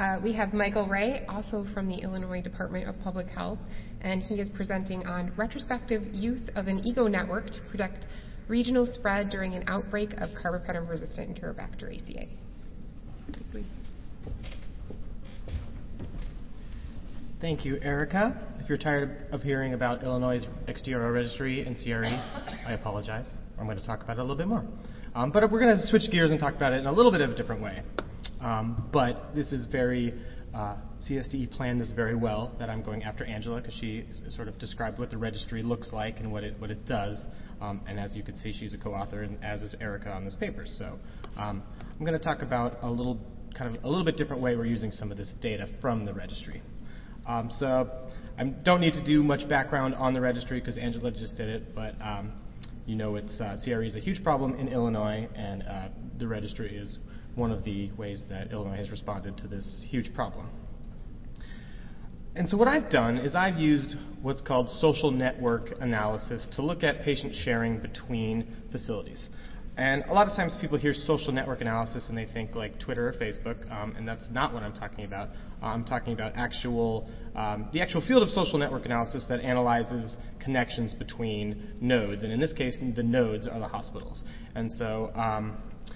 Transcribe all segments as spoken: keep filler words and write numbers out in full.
Uh, we have Michael Ray, also from the Illinois Department of Public Health, and he is presenting on retrospective use of an EGO network to predict regional spread during an outbreak of carbapenem-resistant Enterobacter A C A. Thank you, Erica. If you're tired of hearing about Illinois' X D R O registry and C R E, I apologize. I'm going to talk about it a little bit more. Um, but we're going to switch gears and talk about it in a little bit of a different way. Um, but this is very, uh, C S D E planned this very well, that I'm going after Angela, because she s- sort of described what the registry looks like and what it what it does. Um, and as you can see, she's a co-author, and as is Erica on this paper. So um, I'm going to talk about a little kind of a little bit different way we're using some of this data from the registry. Um, so I don't need to do much background on the registry because Angela just did it, but um, you know it's uh, C R E is a huge problem in Illinois, and uh, the registry is one of the ways that Illinois has responded to this huge problem. And so what I've done is I've used what's called social network analysis to look at patient sharing between facilities. And a lot of times people hear social network analysis and they think like Twitter or Facebook, um, and that's not what I'm talking about. I'm talking about actual, um, the actual field of social network analysis that analyzes connections between nodes. And in this case, the nodes are the hospitals. And so, um,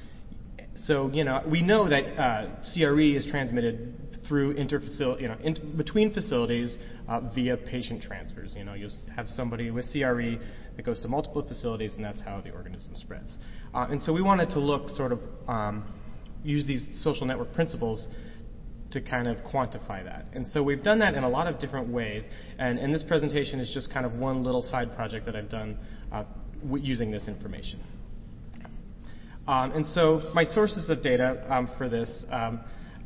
so you know, we know that uh, C R E is transmitted through interfacility, you know, in, between facilities uh, via patient transfers. You know, you'll have somebody with C R E that goes to multiple facilities, and that's how the organism spreads. Uh, and so we wanted to look sort of, um, use these social network principles to kind of quantify that. And so we've done that in a lot of different ways, and, and this presentation is just kind of one little side project that I've done uh, w- using this information. Um, and so my sources of data um, for this, um,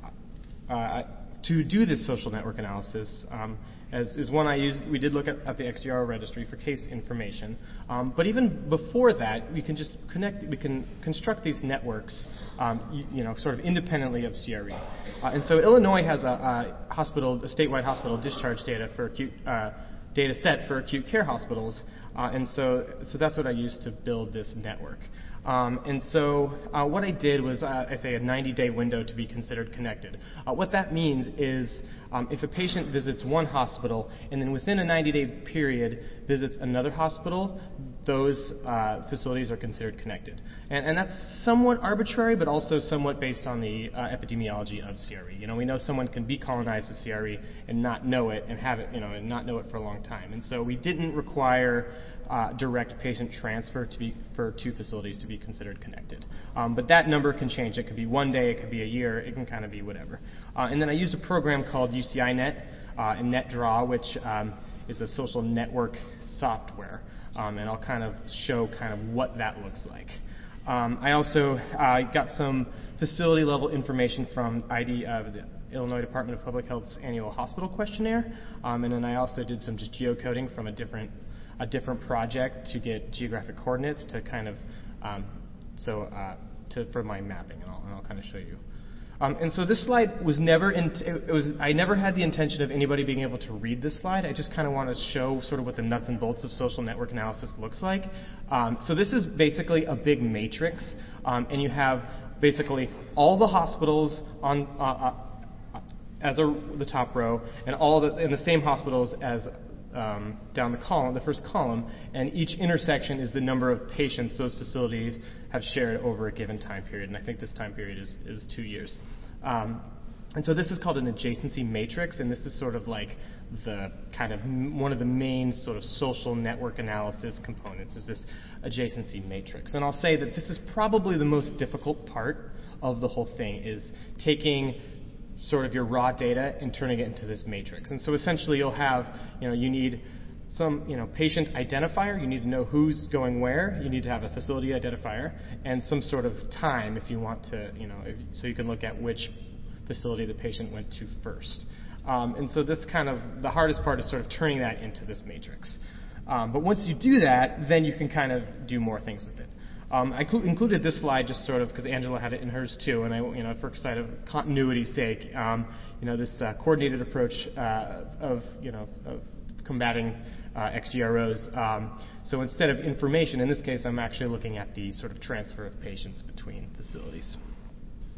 uh, to do this social network analysis, um, as is one I used. We did look at, at the X D R O registry for case information, um, but even before that, we can just connect. We can construct these networks, um, you, you know, sort of independently of C R E. Uh, and so Illinois has a, a hospital, a statewide hospital discharge data for acute uh, data set for acute care hospitals, uh, and so so that's what I used to build this network. Um, and so uh, what I did was, uh, I say, a ninety-day window to be considered connected. Uh, what that means is um, if a patient visits one hospital and then within a ninety-day period visits another hospital, those uh, facilities are considered connected. And, and that's somewhat arbitrary, but also somewhat based on the uh, epidemiology of C R E. You know, we know someone can be colonized with C R E and not know it and have it, you know, and not know it for a long time. And so we didn't require Uh, direct patient transfer to be for two facilities to be considered connected. Um, but that number can change. It could be one day, it could be a year, it can kind of be whatever. Uh, and then I used a program called U C I net uh, and NetDraw, which um, is a social network software. Um, and I'll kind of show kind of what that looks like. Um, I also uh, got some facility level information from I D, uh, the Illinois Department of Public Health's annual hospital questionnaire. Um, and then I also did some just geocoding from a different a different project to get geographic coordinates to kind of, um, so uh, to, for my mapping, and I'll, and I'll kind of show you. Um, and so this slide was never, in, it was, I never had the intention of anybody being able to read this slide. I just kind of want to show sort of what the nuts and bolts of social network analysis looks like. Um, so this is basically a big matrix, um, and you have basically all the hospitals on uh, uh, as a, the top row, and all the, in the same hospitals as Um, down the column, the first column, and each intersection is the number of patients those facilities have shared over a given time period, and I think this time period is, is two years. Um, and so this is called an adjacency matrix, and this is sort of like the kind of m- one of the main sort of social network analysis components is this adjacency matrix. And I'll say that this is probably the most difficult part of the whole thing, is taking sort of your raw data and turning it into this matrix. And so essentially you'll have, you know, you need some, you know, patient identifier, you need to know who's going where, you need to have a facility identifier, and some sort of time if you want to, you know, if, so you can look at which facility the patient went to first. Um, and so this kind of, the hardest part is sort of turning that into this matrix. Um, but once you do that, then you can kind of do more things with it. Um, I cl- included this slide just sort of because Angela had it in hers too, and I, you know, for kind of continuity's sake, um, you know, this uh, coordinated approach uh, of, you know, of combating uh, X D R Os. Um, so instead of information, in this case, I'm actually looking at the sort of transfer of patients between facilities.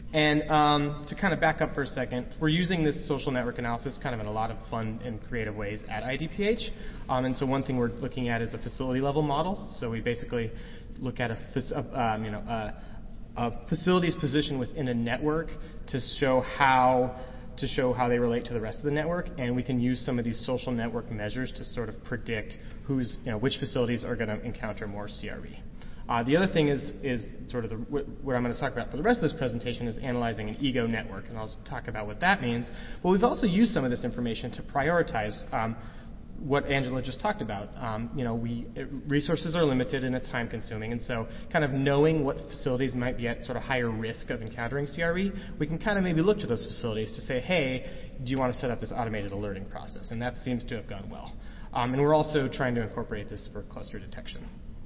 And um, to kind of back up for a second, we're using this social network analysis kind of in a lot of fun and creative ways at I D P H. Um, and so one thing we're looking at is a facility level model. So we basically look at a, um, you know, a, a facility's position within a network to show how to show how they relate to the rest of the network, and we can use some of these social network measures to sort of predict who's, you know, which facilities are going to encounter more C R E. Uh, the other thing is, is sort of the, what I'm going to talk about for the rest of this presentation is analyzing an ego network, and I'll talk about what that means. But we've also used some of this information to prioritize um, what Angela just talked about. Um, you know, we, resources are limited and it's time consuming, and so kind of knowing what facilities might be at sort of higher risk of encountering C R E, we can kind of maybe look to those facilities to say, hey, do you want to set up this automated alerting process? And that seems to have gone well. Um, and we're also trying to incorporate this for cluster detection.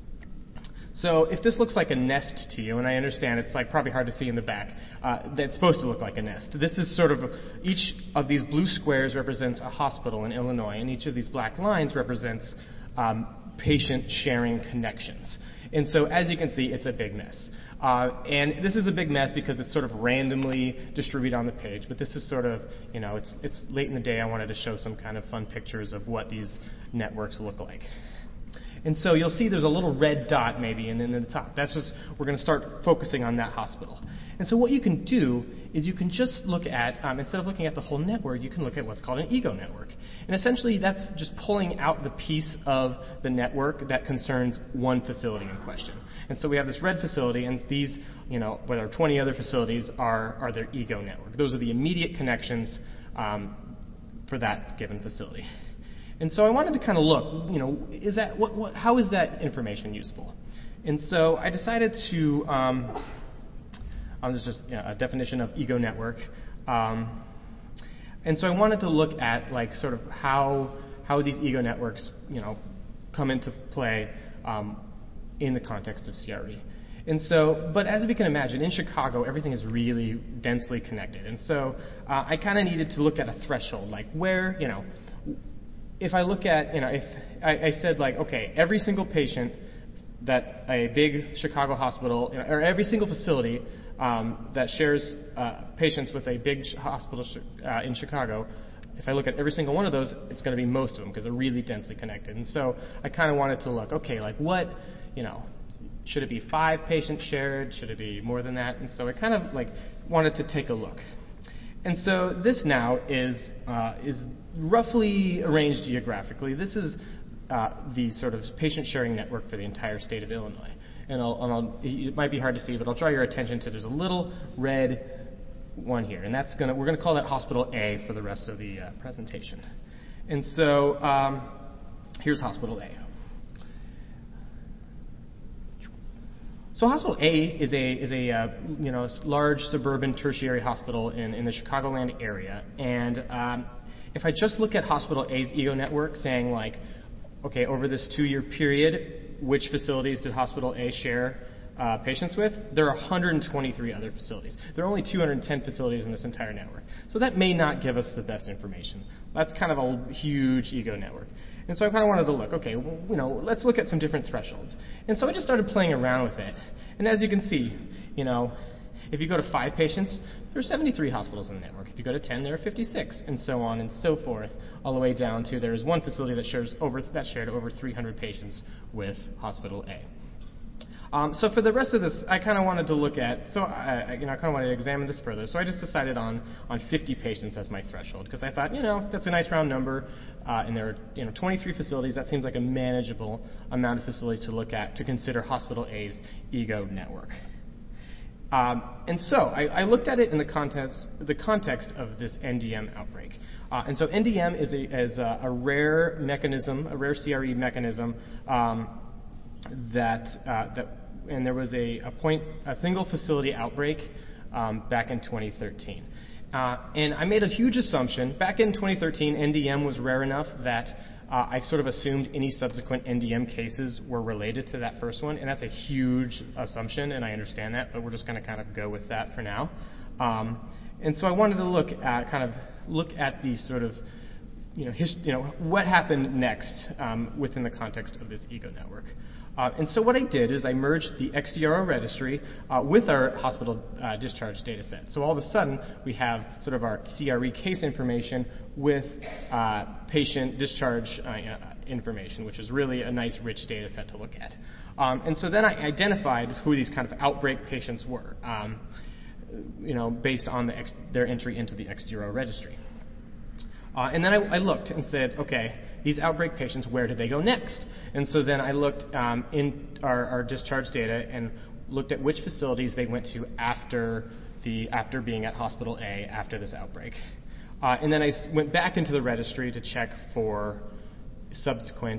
So if this looks like a nest to you, and I understand it's like probably hard to see in the back, uh, that's supposed to look like a nest. This is sort of, each of these blue squares represents a hospital in Illinois, and each of these black lines represents um, patient sharing connections. And so as you can see, it's a big mess. Uh, and this is a big mess because it's sort of randomly distributed on the page, but this is sort of, you know, it's, it's late in the day. I wanted to show some kind of fun pictures of what these networks look like. And so you'll see there's a little red dot maybe and then in the top. That's just, we're going to start focusing on that hospital. And so what you can do is you can just look at, um, instead of looking at the whole network, you can look at what's called an ego network. And essentially that's just pulling out the piece of the network that concerns one facility in question. And so we have this red facility, and these, you know, whether twenty other facilities are, are their ego network. Those are the immediate connections um, for that given facility. And so I wanted to kind of look, you know, is that what, what, how is that information useful? And so I decided to, um, um, this is just you know, a definition of ego network. Um, and so I wanted to look at like sort of how how these ego networks, you know, come into play um, in the context of C R E. And so, but as we can imagine, in Chicago, everything is really densely connected. And so uh, I kind of needed to look at a threshold, like where, you know, if I look at, you know, if I, I said like, okay, every single patient that a big Chicago hospital, you know, or every single facility um, that shares uh, patients with a big sh- hospital sh- uh, in Chicago, if I look at every single one of those, it's going to be most of them because they're really densely connected. And so I kind of wanted to look, okay, like what, you know, should it be five patients shared? Should it be more than that? And so I kind of like wanted to take a look. And so this now is uh, is roughly arranged geographically. This is uh, the sort of patient sharing network for the entire state of Illinois. And, I'll, and I'll, it might be hard to see, but I'll draw your attention to there's a little red one here, and that's gonna we're gonna call that Hospital A for the rest of the uh, presentation. And so um, here's Hospital A. So Hospital A is a is a uh, you know large suburban tertiary hospital in, in the Chicagoland area, and um, if I just look at Hospital A's ego network, saying like, okay, over this two-year period, which facilities did Hospital A share uh, patients with? There are one hundred twenty-three other facilities. There are only two hundred ten facilities in this entire network, so that may not give us the best information. That's kind of a huge ego network. And so I kind of wanted to look, okay, well, you know, let's look at some different thresholds. And so I just started playing around with it. And as you can see, you know, if you go to five patients, there are seventy-three hospitals in the network. If you go to ten, there are fifty-six, and so on and so forth, all the way down to there's one facility that shares over that shared over three hundred patients with Hospital A. Um, so for the rest of this, I kind of wanted to look at, so I, you know, I kind of wanted to examine this further. So I just decided on on fifty patients as my threshold because I thought, you know, that's a nice round number, uh, and there are, you know, twenty-three facilities. That seems like a manageable amount of facilities to look at to consider Hospital A's ego network. Um, and so I, I looked at it in the context the context of this N D M outbreak. Uh, and so N D M is a is a, a rare mechanism, a rare C R E mechanism um, that uh, that. And there was a, a point, a single facility outbreak um, back in twenty thirteen. Uh, and I made a huge assumption. Back in twenty thirteen, N D M was rare enough that uh, I sort of assumed any subsequent N D M cases were related to that first one. And that's a huge assumption, and I understand that, but we're just going to kind of go with that for now. Um, and so I wanted to look at kind of look at the sort of you know, his, you know what happened next um, within the context of this ego network. Uh, and so what I did is I merged the X D R O registry uh, with our hospital uh, discharge data set. So all of a sudden, we have sort of our C R E case information with uh, patient discharge uh, information, which is really a nice, rich data set to look at. Um, and so then I identified who these kind of outbreak patients were, um, you know, based on the X, their entry into the X D R O registry. Uh, and then I, I looked and said, okay, these outbreak patients, where did they go next? And so then I looked um, in our, our discharge data and looked at which facilities they went to after the after being at Hospital A after this outbreak. Uh, and then I went back into the registry to check for subsequent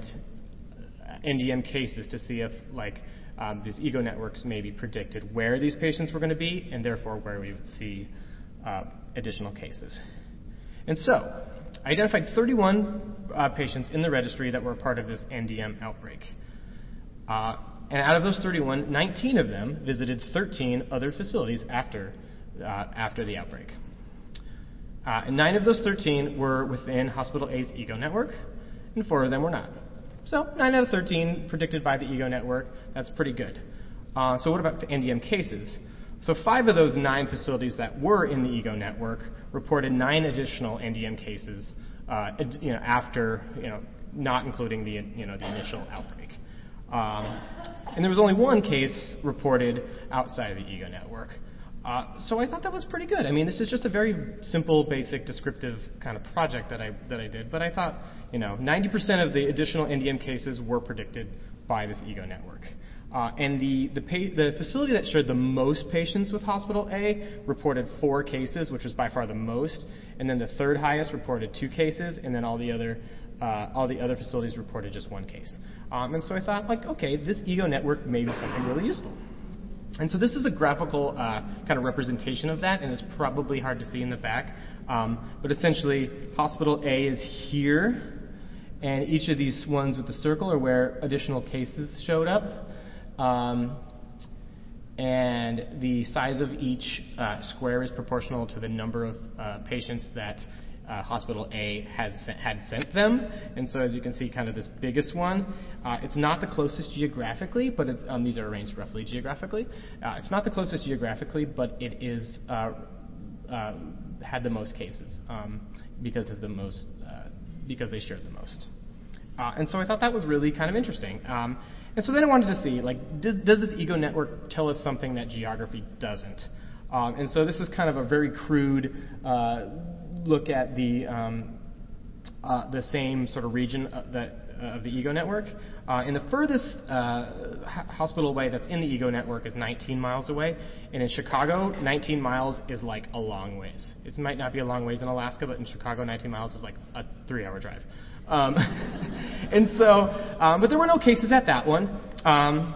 N D M cases to see if, like, um, these ego networks maybe predicted where these patients were going to be, and therefore where we would see uh, additional cases. And so I identified thirty-one uh, patients in the registry that were a part of this N D M outbreak. Uh, and out of those thirty-one, nineteen of them visited thirteen other facilities after, uh, after the outbreak. Uh, and nine of those thirteen were within Hospital A's ego network, and four of them were not. So nine out of thirteen predicted by the ego network. That's pretty good. Uh, so what about the N D M cases? So five of those nine facilities that were in the ego network reported nine additional N D M cases, uh, you know, after, you know, not including the, you know, the initial outbreak. Um, and there was only one case reported outside of the ego network. Uh, so I thought that was pretty good. I mean, this is just a very simple, basic, descriptive kind of project that I that I did. But I thought, you know, ninety percent of the additional N D M cases were predicted by this ego network. Uh, and the the, pa- the facility that shared the most patients with Hospital A reported four cases, which was by far the most. And then the third highest reported two cases, and then all the other uh, all the other facilities reported just one case. Um, and so I thought, like, okay, this ego network may be something really useful. And so this is a graphical uh, kind of representation of that, and it's probably hard to see in the back. Um, but essentially, Hospital A is here, and each of these ones with the circle are where additional cases showed up. Um, and the size of each uh, square is proportional to the number of uh, patients that uh, Hospital A has had sent them. And so as you can see, kind of this biggest one, uh, it's not the closest geographically, but it's, um, these are arranged roughly geographically. Uh, it's not the closest geographically, but it is uh, uh, had the most cases um, because of the most uh, because they shared the most. Uh, and so I thought that was really kind of interesting. Um, and so then I wanted to see, like, does, does this ego network tell us something that geography doesn't? Um, and so this is kind of a very crude uh, look at the um, uh, the same sort of region of, that, uh, of the ego network. Uh, and the furthest uh, h- hospital away that's in the ego network is nineteen miles away. And in Chicago, nineteen miles is like a long ways. It might not be a long ways in Alaska, but in Chicago, nineteen miles is like a three-hour drive. Um, and so, um, but there were no cases at that one. Um,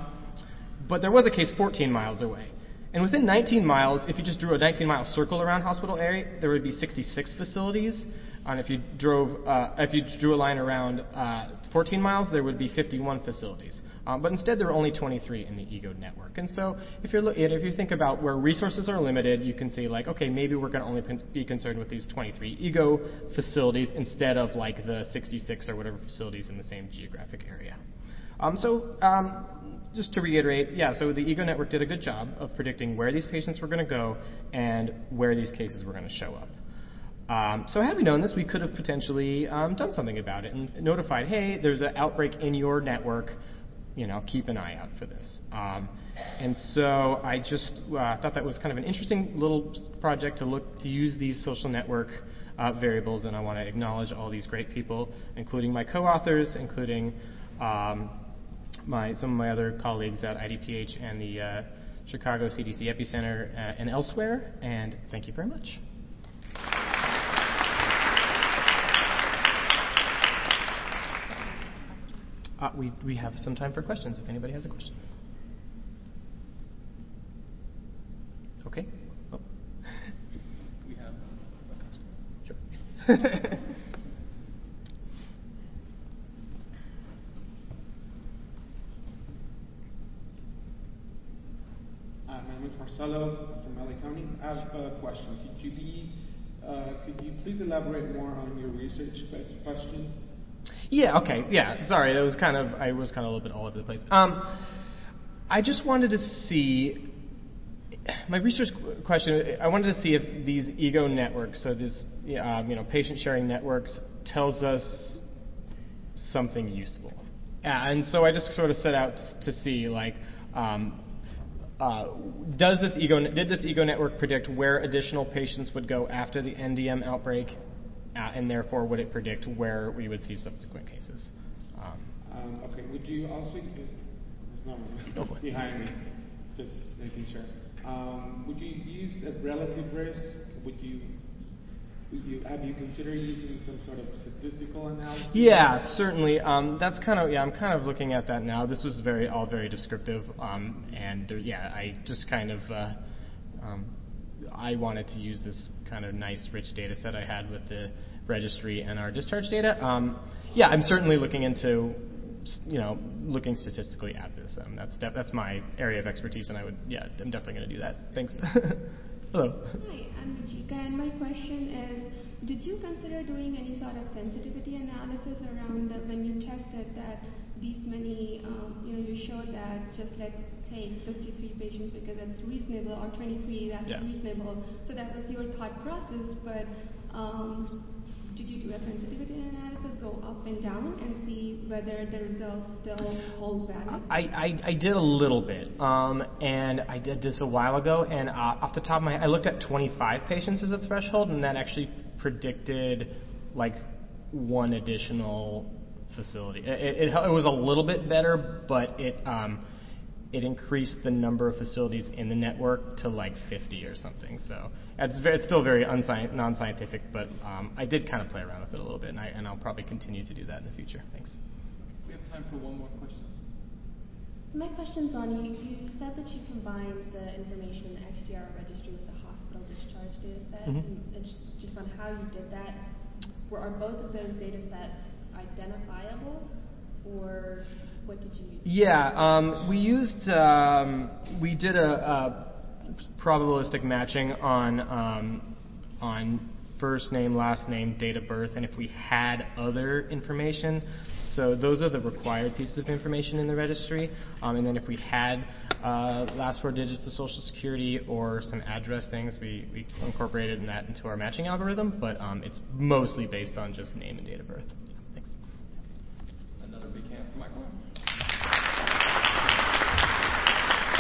but there was a case fourteen miles away. And within nineteen miles, if you just drew a nineteen-mile circle around Hospital A, there would be sixty-six facilities. And if you drove, uh, if you drew a line around uh, fourteen miles, there would be fifty-one facilities. Um, but instead, there were only twenty-three in the ego network. And so, if you're if you think about where resources are limited, you can see, like, okay, maybe we're going to only be concerned with these twenty-three ego facilities instead of like the sixty-six or whatever facilities in the same geographic area. Um, so, um, just to reiterate, yeah, so the ego network did a good job of predicting where these patients were going to go and where these cases were going to show up. Um, so had we known this, we could have potentially um, done something about it and notified, hey, there's an outbreak in your network, you know, keep an eye out for this. Um, and so I just uh, thought that was kind of an interesting little project to look to use these social network uh, variables, and I want to acknowledge all these great people, including my co-authors, including um, my some of my other colleagues at I D P H and the uh, Chicago C D C Epicenter uh, and elsewhere, and thank you very much. Uh, we, we have some time for questions, if anybody has a question. Okay. Oh. We have a question. Sure. uh, my name is Marcelo from L A County. I have a question. Could you be, uh, could you please elaborate more on your research question? Yeah, okay, yeah, sorry, that was kind of, I was kind of a little bit all over the place. Um, I just wanted to see, my research question, I wanted to see if these ego networks, so this, um, you know, patient sharing networks, tells us something useful. And so I just sort of set out to see, like, um, uh, does this ego, did this ego network predict where additional patients would go after the N D M outbreak? Uh, and therefore, would it predict where we would see subsequent cases? Um, Um, okay, would you also, there's no one behind me, just making sure. Um, would you use a relative risk? Would you, would you, have you considered using some sort of statistical analysis? Yeah, certainly. Um, that's kind of, yeah, I'm kind of looking at that now. This was very, all very descriptive. Um, and there, yeah, I just kind of, uh, um, I wanted to use this kind of nice, rich data set I had with the registry and our discharge data. Um, yeah, I'm certainly looking into, you know, looking statistically at this. Um, that's def- that's my area of expertise, and I would, yeah, I'm definitely going to do that. Thanks. Hello. Hi, I'm Ruchika, and my question is, did you consider doing any sort of sensitivity analysis around the, when you tested that these many, um, you know, you showed that just let's take fifty-three patients because that's reasonable, or twenty-three, that's yeah. reasonable. So that was your thought process, but um, did you do a sensitivity analysis, go up and down, and see whether the results still hold valid? I, I, I did a little bit, um, and I did this a while ago, and uh, off the top of my head, I looked at twenty-five patients as a threshold, and that actually predicted like one additional facility. It, it, it was a little bit better, but it um, it increased the number of facilities in the network to like fifty or something. So it's, very, it's still very unsci- non-scientific, but um, I did kind of play around with it a little bit, and, I, and I'll probably continue to do that in the future. Thanks. We have time for one more question. So my question's on you. You said that you combined the information in the X D R registry with the hospital discharge data set. Mm-hmm. And it's just on how you did that. Were are both of those data sets identifiable, or what did you use? Yeah, um, we used, um, we did a, a probabilistic matching on um, on first name, last name, date of birth, and if we had other information. So those are the required pieces of information in the registry. Um, and then if we had uh, last four digits of Social Security or some address things, we, we incorporated that into our matching algorithm. But um, it's mostly based on just name and date of birth. Thanks. Another big hand for Michael.